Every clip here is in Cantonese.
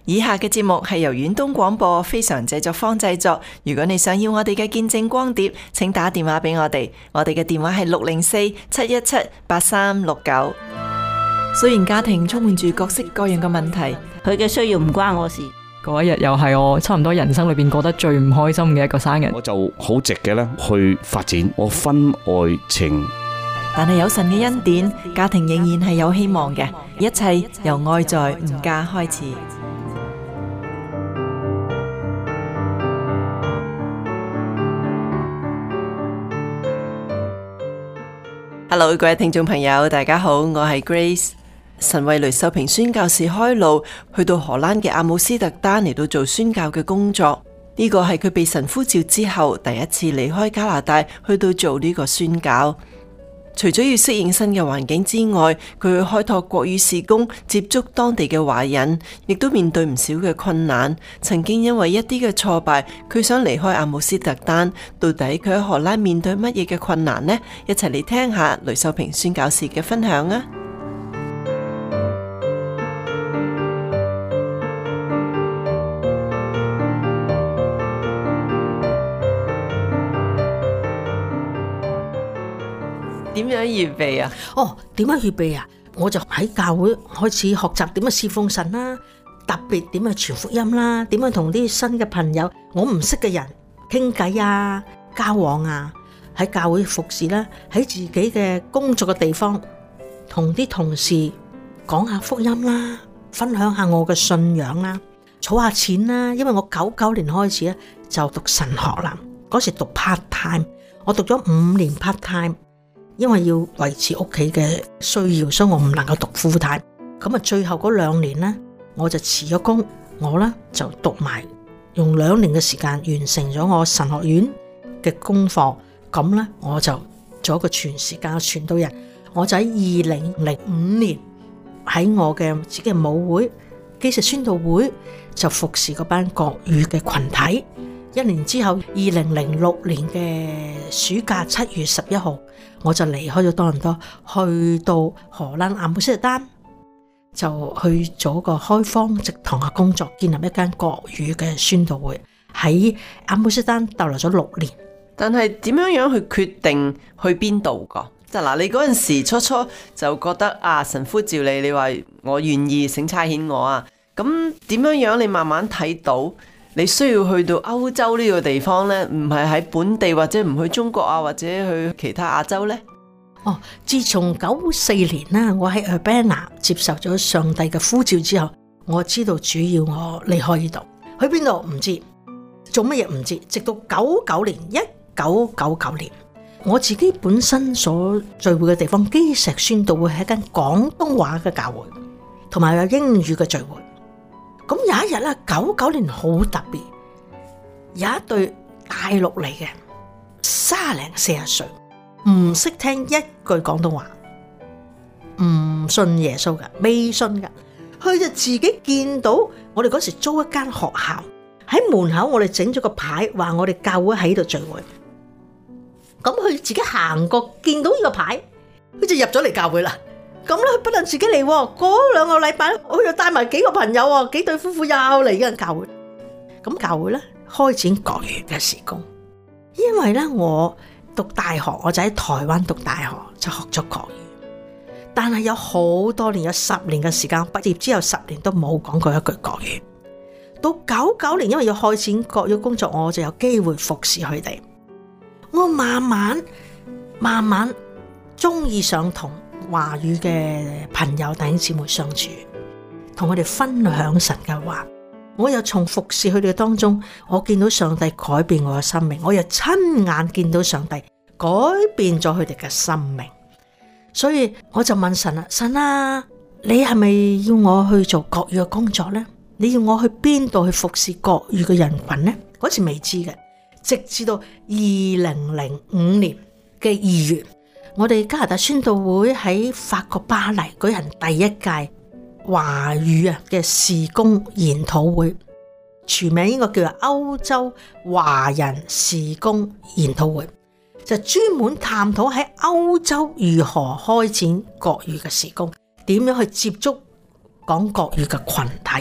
以下嘅節目係由遠東廣播非常製作坊製作。如果你想要我哋嘅見證光碟，請打電話俾我哋。我哋嘅電話係604-717-8369。雖然家庭充滿住各式各樣嘅問題， 佢嘅需要唔關我事。 嗰一日又係我差唔多人生裏邊過得最唔開心嘅一個生日。 我就好直嘅咧去發展我婚外情。 但係有神嘅恩典，家庭仍然係有希望嘅。一切由愛在吾家開始。Hello， 各位聽眾朋友，大家好，我係 Grace。神為雷秀平宣教士開路，去到荷蘭嘅阿姆斯特丹嚟到做宣教嘅工作。呢個係佢被神呼召之後第一次離開加拿大，去到做呢個宣教。除咗要適應新嘅環境之外，佢去開拓國語事工，接觸當地嘅華人，亦都面對唔少嘅困難。曾經因為一啲嘅挫敗，佢想離開阿姆斯特丹。到底佢喺荷蘭面對乜嘢嘅困難呢？一齊嚟聽下雷秀平宣教士嘅分享啊！點樣預備啊？ 點樣預備啊？我就喺教會開始學習點樣侍奉神啦，特別點樣傳福音啦，點樣同啲新嘅朋友，我唔識嘅人傾偈啊，交往啊，喺教會服侍啦，喺自己嘅工作嘅地方同啲同事講下福音啦，分享下我嘅信仰啦，儲下錢啦，因為我99年開始咧就讀神學啦，嗰時讀 part time， 我讀咗5年 part time。因為要維持屋企嘅需要，所以我唔能夠讀 full time。咁啊，最後嗰2年呢，我就辭咗工，我呢就讀埋，用2年嘅時間完成咗我神學院嘅功課。咁呢，我就做一個全時間嘅傳道人。我就喺2005年喺我嘅自己嘅母會基石宣道會就服侍嗰班國語嘅群體。1年之後，2006年嘅暑假7月11號，我就離開咗多倫多，去到荷蘭阿姆斯特丹，就去做個開荒植堂嘅工作，建立一間國語嘅宣道會。喺阿姆斯特丹逗留咗6年。 但係點樣去決定去邊度㗎？即係嗱，你嗰陣時初就覺得神呼召你，你話我願意，請差遣我啊。咁點樣你慢慢睇到？你需要去到歐洲呢個地方呢？唔係喺本地，或者唔去中國啊，或者去其他亞洲呢？ 自從94年啦，我喺 Urbana 接受咗上帝嘅呼召之後，我知道主要我離開呢度，去邊度唔知，做乜嘢唔知，直到1999年，我自己本身所聚會嘅地方基石宣道會係一間廣東話嘅教會，同埋有英語嘅聚會。咁有一日咧，99年好特別，有一對大陸嚟嘅30零40歲，唔識聽一句廣東話，唔信耶穌噶，未信噶，佢就自己見到我哋嗰時租一間學校喺門口，我哋整咗個牌，話我哋教會喺度聚會。咁佢自己行過見到呢個牌，佢就入咗嚟教會啦。咁咧，佢不但自己嚟，嗰2個禮拜，佢又帶埋幾個朋友，幾對夫婦又嚟嘅教會。咁教會咧開展國語嘅事工，因為咧我讀大學，我就喺台灣讀大學，就學咗國語。但係有好多年，有10年嘅時間，畢業之後10年都冇講過一句國語。到99年，因為要開展國語工作，我就有機會服侍佢哋。我慢慢中意上同華語嘅朋友弟兄姊妹相處，同佢哋分享神嘅話。我又從服侍佢哋當中，我見到上帝改變我嘅生命，我又親眼見到上帝改變咗佢哋嘅生命。所以我就問神啦，神啊，你係咪要我去做國語嘅工作呢？你要我去邊度去服侍國語嘅人群呢？嗰時未知嘅，直至到2005年嘅2月，我哋加拿大宣道會喺法國巴黎舉行第1屆華語嘅事工研討會，全名應該叫做歐洲華人事工研討會，就專門探討喺歐洲如何開展國語嘅事工，點樣去接觸講國語嘅群體。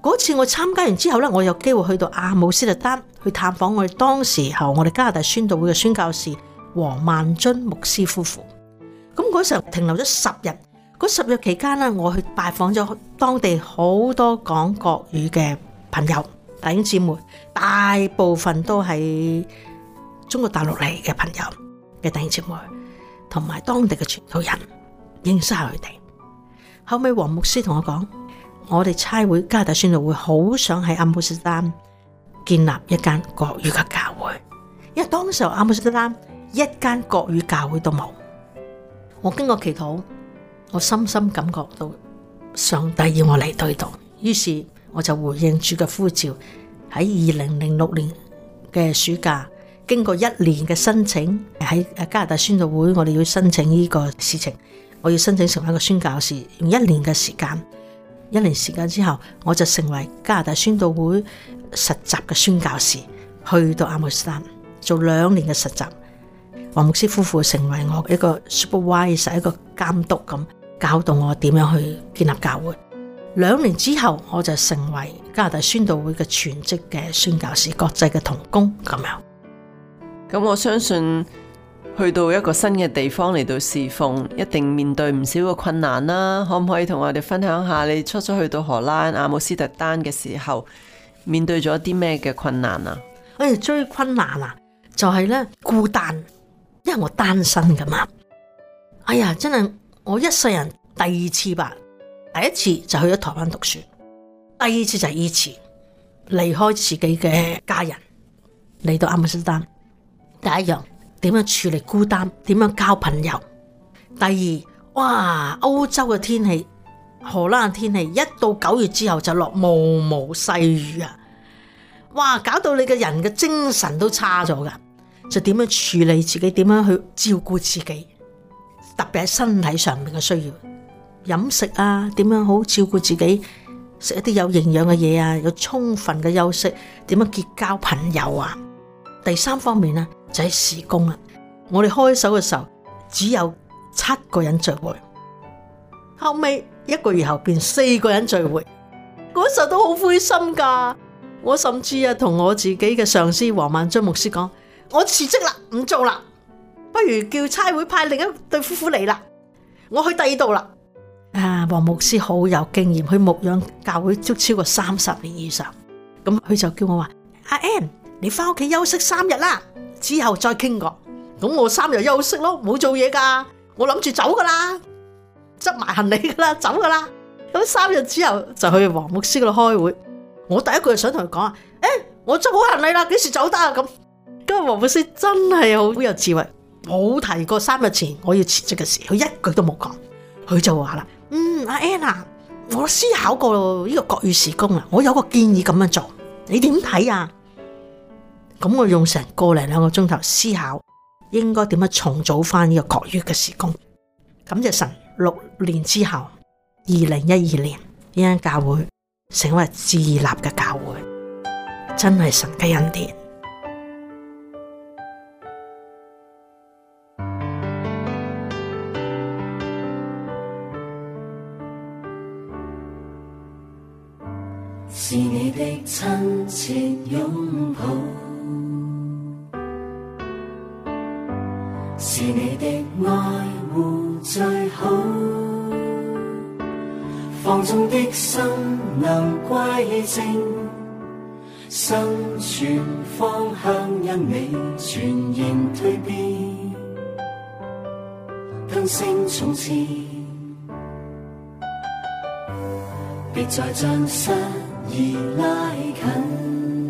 嗰次我參加完之後呢，我有機會去到阿姆斯特丹去探訪我哋當時候我哋加拿大宣道會嘅宣教士黃萬津牧師夫婦。咁嗰時候停留咗10日，嗰10日期間呢，我去拜訪咗當地好多講國語嘅朋友弟兄姊妹，大部分都係中國大陸嚟嘅朋友嘅弟兄姊妹，同埋當地嘅傳道人，認識下佢哋。後尾黃牧師同我講，我哋差會加拿大宣道會好想喺阿姆斯特丹建立一間國語嘅教會，因為當時阿姆斯特丹一間國語教會都冇。我經過祈禱，我深深感覺到上帝要我嚟到呢度，於是我就回應主嘅呼召，喺2006年嘅暑假，經過1年嘅申請，喺加拿大宣道會，我哋要申請呢個事情，我要申請成為一個宣教士，用1年嘅時間。1年時間之後，我就成為加拿大宣道會實習嘅宣教士，去到阿姆斯特丹做2年嘅實習。黃牧師夫婦成為我一個 supervisor， 一個監督咁，教導我點樣去建立教會。2年之後，我就成為加拿大宣道會嘅全職嘅宣教士，國際嘅同工咁樣。 咁我相信去到一個新嘅地方嚟到侍奉，一定面對唔少嘅困難啦。可唔可以同我哋分享下你初初去到荷蘭阿姆斯特丹嘅時候，面對咗啲咩嘅困難啊？ 最困難啊，就係咧孤單，因為我單身噶嘛。哎呀，真係我一世人第2次吧。第一次就去咗台灣讀書，第2次就係呢次離開自己嘅家人嚟到阿姆斯特丹。第一樣點樣處理孤單，點樣交朋友。第2，哇，歐洲嘅天氣，荷蘭嘅天氣，一到9月之後就落毛毛細雨啊！哇，搞到你嘅人嘅精神都差咗噶。就點樣處理自己，點樣去照顧自己，特別喺身體上面嘅需要，飲食啊，點樣好照顧自己，食一啲有營養嘅嘢啊，有充分嘅休息，點樣結交朋友啊。第3方面呢，就係事工啦。我哋開手嘅時候只有7個人聚會，後尾1個月後變4個人聚會，嗰時候都好灰心噶。我甚至同我自己嘅上司黃萬津牧師講，我辭職啦，唔做啦，不如叫差會派另一對夫婦嚟啦，我去第2度啦。黃牧師好有經驗，佢牧養教會都超過30年以上，咁佢就叫我話，阿 Ann， 你翻屋企休息3日啦，之後再傾過。咁我3日休息咯，冇做嘢噶，我諗住走噶啦，執埋行李噶啦，走噶啦。咁3日之後就去黃牧師嗰度開會。我第一句就想同佢講啊，我執好行李啦，幾時走得啊？咁今日黃牧師真係好有智慧，冇提過3日前我要辭職嘅事，佢一句都冇講。佢就話啦，阿 Anna， 我思考過呢個國語事工啦，我有個建議咁樣做，你點睇啊？咁我用成個零2個鐘頭思考，應該點樣重組翻呢個國語嘅事工。感謝神，6年之後，2012年呢間教會成為自立嘅教會，真係神嘅恩典。 是你的親切擁抱，是你的愛護最好，放縱的心能歸正，生存方向因你全然蛻變，更勝從前，別再將失意拉近，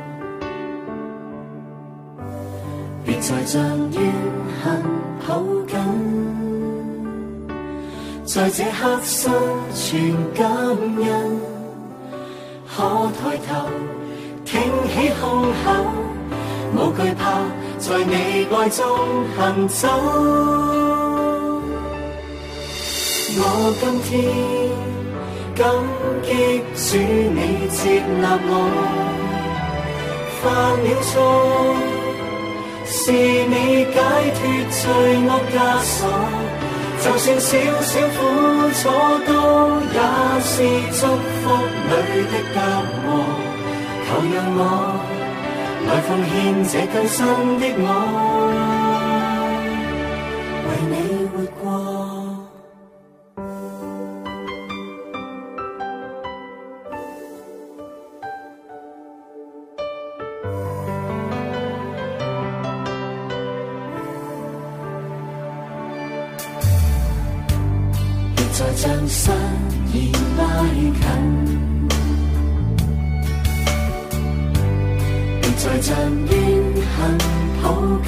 別再將怨恨抱緊，在這刻心存感恩，可抬頭挺起胸口，無懼怕在你愛中行走。我今天感激主你接納我，犯了錯是你解脫罪惡枷鎖， 就算少少苦楚都也是祝福裏的隔膜。求讓我來奉獻這更新的我，為你活過。在將失意拉近，別再將怨恨抱緊，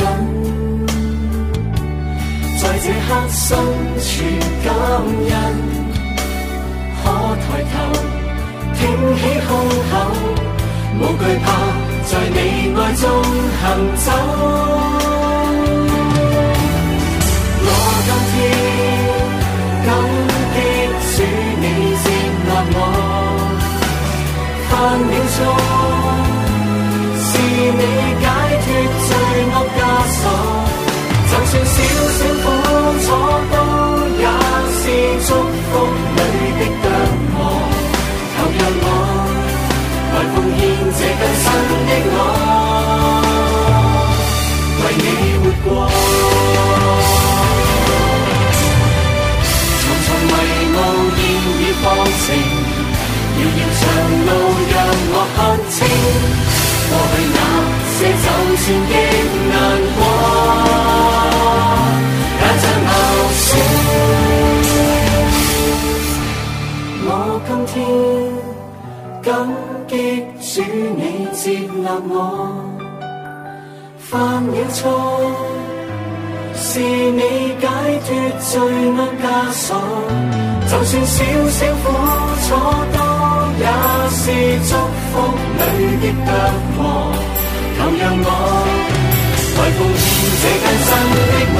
在這刻心存感恩，可抬頭挺起胸口，無懼怕在你愛中行走。我今天感激主你接納我，翻了錯，是你解脫罪惡枷鎖。就算少少苦楚都也是祝福裏的隔膜。求讓我來奉獻這更新的我，為你活過。迷霧現已放晴，遙遙長路讓我看清，過去那些就算極難過，也像流星。我今天感激主你接納我，犯了錯，是你解脫罪惡枷鎖。就算少少苦楚都也是祝福裏的隔膜。求讓我來奉獻這更新的我，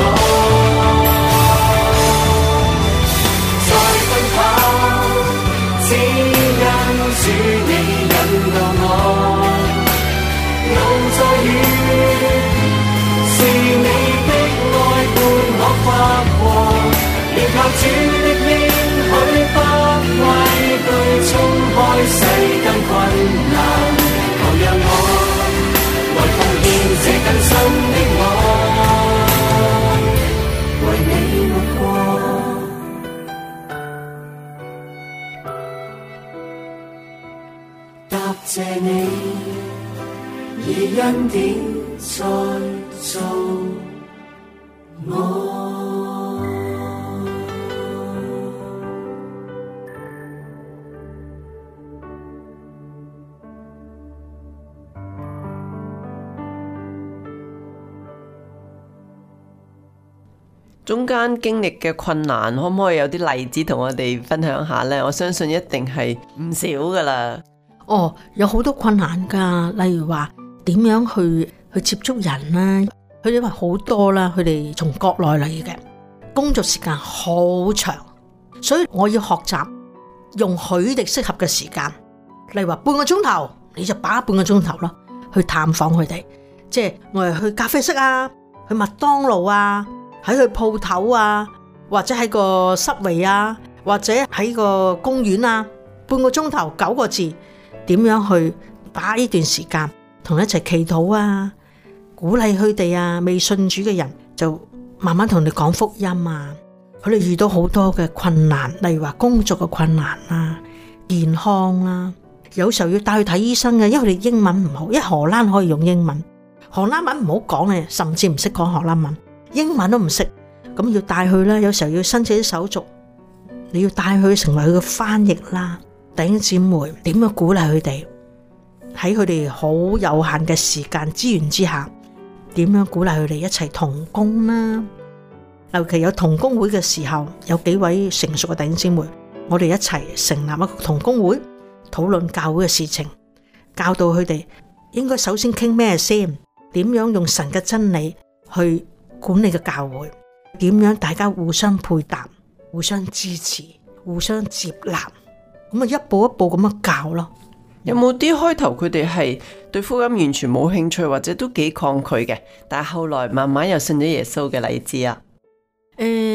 再奔跑，只因主你引導我。路再遠，是你的愛伴我跨過，連靠主的應許不畏懼，衝開世間困難。求讓我來奉獻這更新的我，為你活過。答謝你以恩典再造我。 中間經歷嘅困難，可唔可以有啲例子同我哋分享下呢？我相信一定係唔少噶啦。 哦，有好多困難噶，例如話點樣去接觸人啦，佢哋話好多啦，佢哋從國內嚟嘅，工作時間好長，所以我要學習用佢哋適合嘅時間，例如話半個鐘頭，你就把半個鐘頭咯，去探訪佢哋，即係我哋去咖啡室啊，去麥當勞啊，喺佢鋪頭啊，或者喺個Subway啊，或者喺個公園啊，半個鐘頭9個字，點樣去把呢段時間同一齊祈禱啊，鼓勵佢哋啊，未信主嘅人就慢慢同你講福音啊。佢哋遇到好多嘅困難，例如話工作嘅困難啊，健康啊，有時候要帶去睇醫生嘅，因為佢哋英文唔好，因為荷蘭可以用英文，荷蘭文唔好講嘅，甚至唔識講荷蘭文，英文都唔識，咁要帶去啦。有時候要申請啲手續，你要帶佢成為佢嘅翻譯啦。弟兄姊妹，點樣鼓勵佢哋喺佢哋好有限嘅時間資源之下，點樣鼓勵佢哋一齊同工啦？尤其有同工會嘅時候，有幾位成熟嘅弟兄姊妹，我哋一齊成立一個同工會，討論教會嘅事情，教導佢哋應該首先傾咩先，點樣用神嘅真理去管理嘅教會，點樣大家互相配搭、互相支持、互相接納，咁啊一步一步咁樣教咯。 有冇啲開頭佢哋係對福音完全冇興趣，或者都幾抗拒嘅，但係後來慢慢又信咗耶穌嘅例子啊？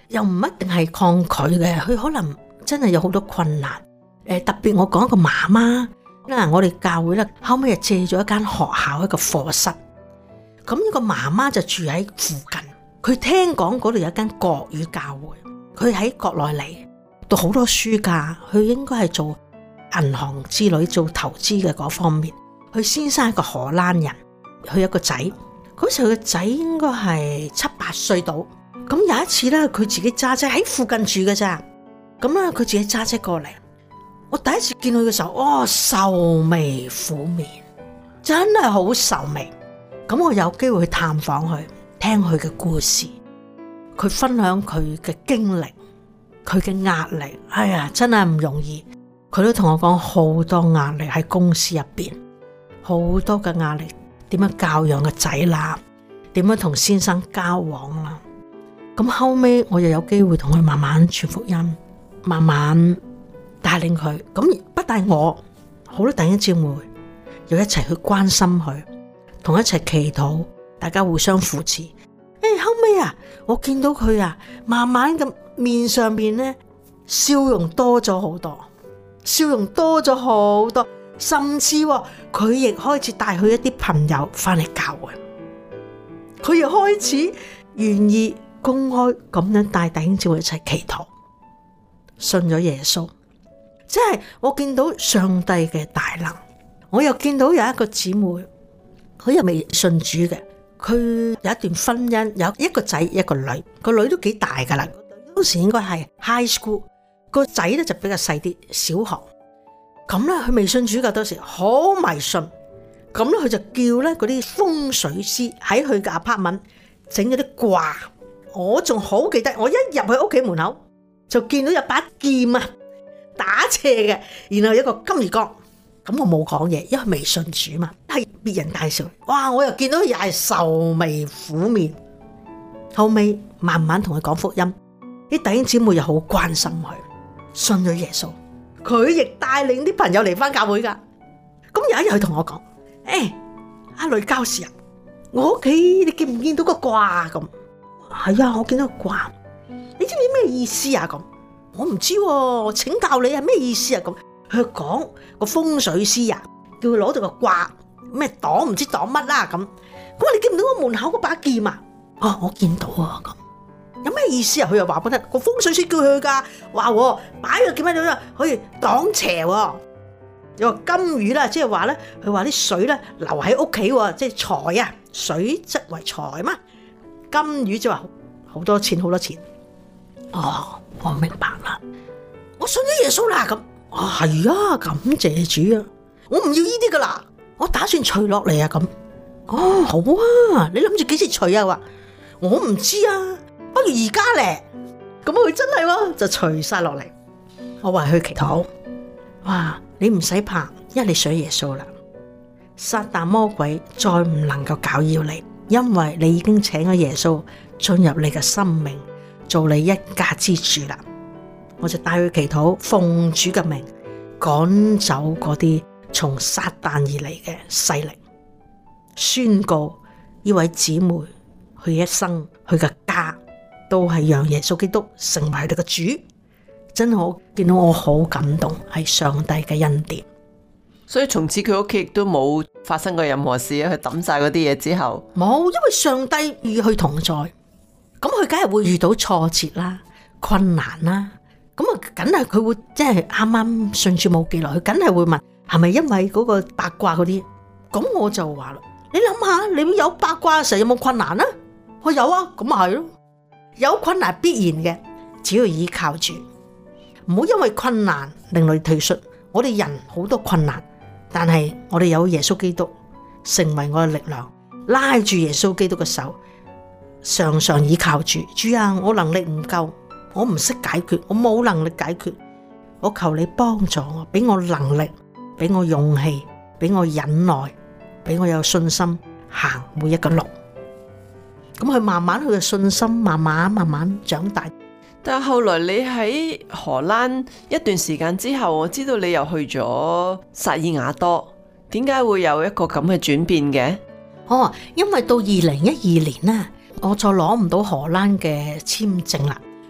又唔一定係抗拒嘅，佢可能真係有好多困難。特別我講一個媽媽，我哋教會咧後尾就借咗一間學校一個課室，咁呢個媽媽就住喺附近，佢聽講嗰度有一間國語教會，佢喺國內嚟讀好多書㗎，佢應該係做銀行之類做投資嘅嗰方面。佢先生係一個荷蘭人，佢有個仔，嗰時佢個仔應該係7、8歲到。咁有一次咧，佢自己揸車喺附近住嘅咋，咁咧佢自己揸車過嚟。我第一次見佢嘅時候，愁眉苦面，真係好愁眉。咁我有機會去探訪佢，聽佢嘅故事，佢分享佢嘅經歷，佢嘅壓力，哎呀，真係唔容易。佢都同我講好多壓力喺公司入邊，好多嘅壓力，點樣教養個仔啦，點樣同先生交往啦。咁後尾我又有機會同佢慢慢傳福音，慢慢帶領佢。咁不但我，好多弟兄姊妹又一齊去關心佢，同一齊祈禱，大家互相扶持。後尾我見到佢慢慢咁面上邊咧笑容多咗好多，笑容多咗好多，甚至佢亦開始帶佢一啲朋友翻嚟教會，佢亦開始願意公開咁樣帶弟兄姊妹一齊祈禱，信咗耶穌。即係我見到上帝嘅大能。我又見到有一個姊妹，佢又未信主嘅，佢有一段婚姻，有一個仔一個女，個女都幾大噶啦，當時應該係 high school， 個仔咧就比較細啲，小學。咁咧佢未信主噶，當時好迷信，咁咧佢就叫咧嗰啲風水師喺佢嘅 apartment 整咗啲卦。我仲好記得，我一入去屋企門口就見到有把劍打斜嘅，然後有一個金魚缸。咁我冇講嘢，因為未信主嘛，係別人介紹。哇！我又見到又係愁眉苦面。後尾慢慢同佢講福音，啲弟兄姊妹又好關心佢，信咗耶穌。佢亦帶領啲朋友嚟翻教會噶。咁有一日佢同我講：阿女教士我屋企你見唔見到個卦咁？係啊，我見到個卦。你知唔知咩意思啊？咁我唔知，請教你係咩意思啊？咁佢講個風水師叫佢攞到個卦咩擋唔知擋乜啦咁。咁你見唔到個門口嗰把劍啊？我見到啊。咁有咩意思啊？佢又話俾我聽，個風水師叫佢噶，話擺個劍喺度可以擋邪。有個金魚啦，即係話咧，佢話啲水咧留喺屋企，即係財啊，水則為財嘛。金魚就話好多錢，好多錢。我明白啦，我信咗耶穌啦。咁係啊，感謝主啊，我唔要呢啲噶啦，我打算除落嚟啊。咁好啊，你諗住幾時除啊？話我唔知啊，不如而家咧。咁佢真係就除晒落嚟。我為佢祈禱，哇！你唔使怕，因為你信耶穌啦，撒旦魔鬼再唔能夠攪擾你，因為你已經請咗耶穌進入你嘅生命，做你一家之主啦。我就帶佢祈禱，奉主嘅名趕走嗰啲從撒旦而嚟嘅勢力，宣告呢位姊妹佢一生佢嘅家都係讓耶穌基督成為佢哋嘅主。真係我見到我好感動，係上帝嘅恩典。 所以從此佢屋企亦都冇發生過任何事啊！佢抌晒嗰啲嘢之後， 冇，因為上帝與佢同在，咁佢梗係會遇到挫折啦、困難啦，咁梗係佢會即係啱啱信主冇幾耐，佢梗係會問係咪因為嗰個八卦嗰啲？咁我就話啦，你諗下，你有八卦嘅時候有冇困難啊？我有啊，咁咪係咯，有困難必然嘅，只要依靠住。唔好因為困難令你退縮，我哋人好多困難，但係我哋有耶穌基督成為我嘅力量，拉住耶穌基督嘅手，常常依靠住。主啊，我能力唔夠，我唔識解決，我冇能力解決，我求你幫助我，俾我能力，俾我勇氣，俾我忍耐，俾我有信心行每一個路。咁佢慢慢佢嘅信心慢慢長大。 但係後來你喺荷蘭一段時間之後，我知道你又去咗薩爾瓦多，點解會有一個咁嘅轉變嘅？ 因為到2012年我再攞唔到荷蘭嘅簽證啦，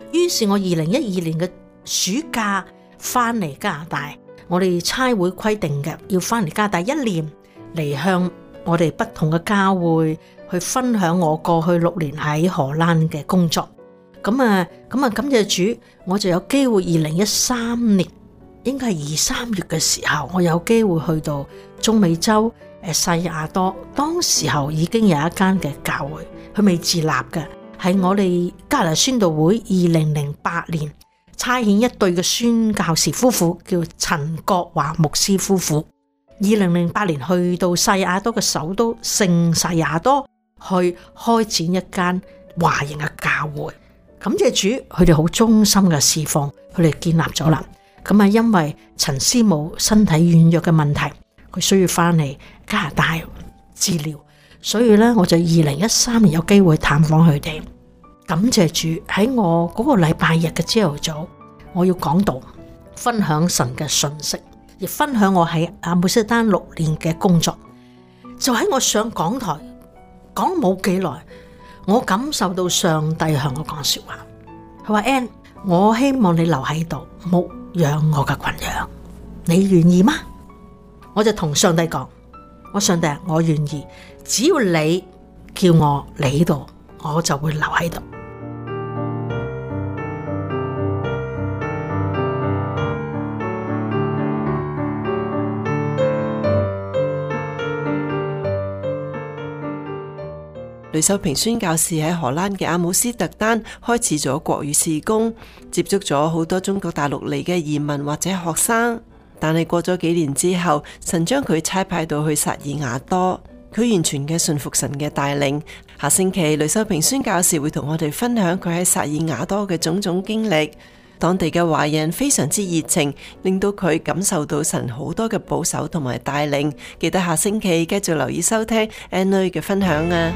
於是我2012年嘅暑假翻嚟加拿大，我哋差會規定嘅要翻嚟加拿大1年，嚟向我哋不同嘅教會去分享我過去6年喺荷蘭嘅工作。咁啊，感謝主，我就有機會2013年應該係2、3月嘅時候，我有機會去到中美洲西雅多，當時候已經有一間嘅教會，佢未自立嘅，係我哋加拿大宣道會2008年差遣一對嘅宣教士夫婦，叫陳國華牧師夫婦。2008年去到西雅多嘅首都聖西雅多，去開展一間華人嘅教會。感謝主，佢哋好忠心嘅侍奉，佢哋建立咗啦。咁啊，因為陳師母身體軟弱嘅問題，佢需要翻嚟加拿大治療，所以咧我就2013年有機會探訪佢哋。感謝主，喺我嗰個禮拜日嘅朝頭早，我要講道，分享神嘅信息，亦分享我喺阿姆斯特丹6年嘅工作。就喺我上講台講冇幾耐，我感受到上帝向我講說話，佢話 Ann， 我希望你留喺度牧養我嘅群羊，你願意嗎？我就同上帝講，上帝啊，我願意，只要你叫我嚟呢度，我就會留喺度。 呂秀平宣教士喺荷蘭嘅阿姆斯特丹開始咗國語事工，接觸咗好多中國大陸嚟嘅移民或者學生。但係過咗幾年之後，神將佢差派到去薩爾瓦多，佢完全嘅信服神嘅帶領。下星期呂秀平宣教士會同我哋分享佢喺薩爾瓦多嘅種種經歷。當地嘅華人非常之熱情，令到佢感受到神好多嘅保守同埋帶領。記得下星期繼續留意收聽 Ann 女嘅分享啊！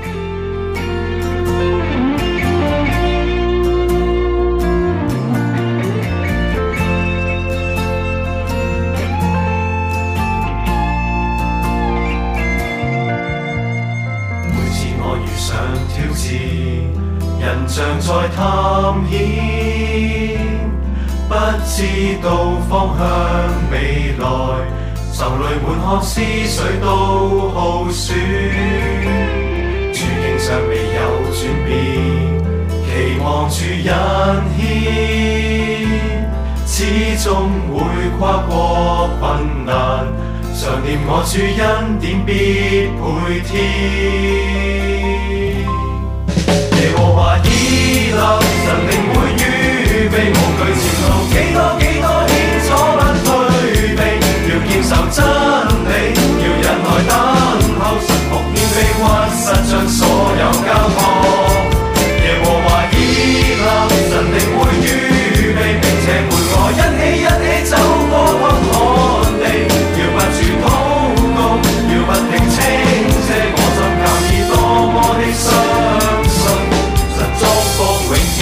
人像在探險，不知道方向未來，愁淚滿腔，思緒都耗損，處境尚未有轉變，期望住引牽，始終會跨過困難，常念我主恩典必配添。耶和華以勒，神定會預備，無懼前路幾多險阻不退避，要堅守真理，要忍耐等候，神僕謙卑屈膝將所有交託。耶和華以勒，神定會預備，並且陪我一起走過坎坷地，要不住禱告，要不停稱謝，我心靠倚多麼的相信。祝福永記，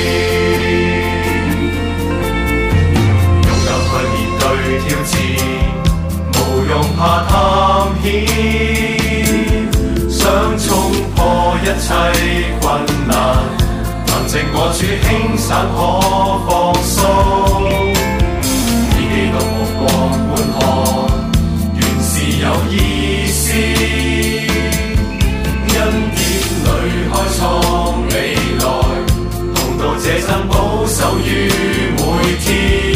勇敢去面對挑戰，無用怕探險，想衝破一切困難，憑藉我主輕省可放鬆，以基督目光觀看，原是有意思，恩典裏開創未來，同道這真保守於每天。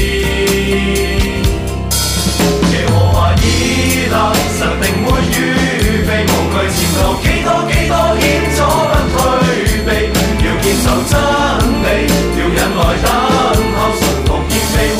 耶和華以勒，神定會預備，無懼前途幾多險阻不退避，要堅守真理，要忍耐等候，順服謙卑屈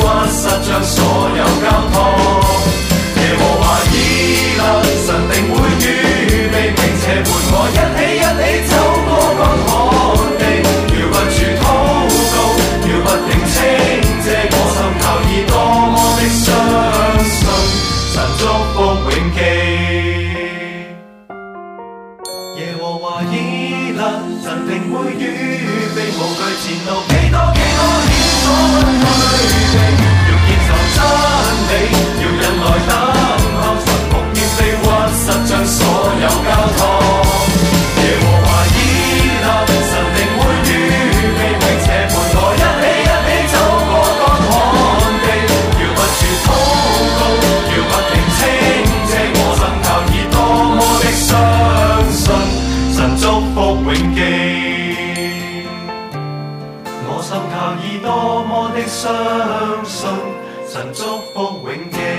相信神祝福永記。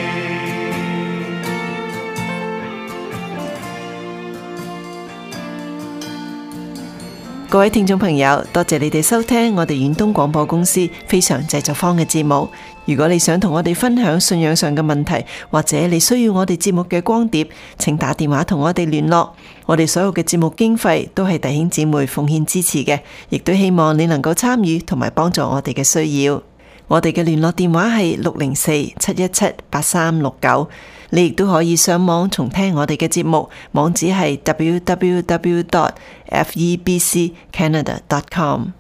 各位聽眾朋友，多謝你哋收聽我哋遠東廣播公司非常製作坊嘅節目。如果你想同我哋分享信仰上嘅問題，或者你需要我哋節目嘅光碟，請打電話同我哋聯絡。我哋所有嘅節目經費都係弟兄姊妹奉獻支持嘅，亦都希望你能夠參與同埋幫助我哋嘅需要。我哋嘅聯絡電話係604-717-8369。你亦都可以上網重聽我哋嘅節目，網址係www.febccanada.com。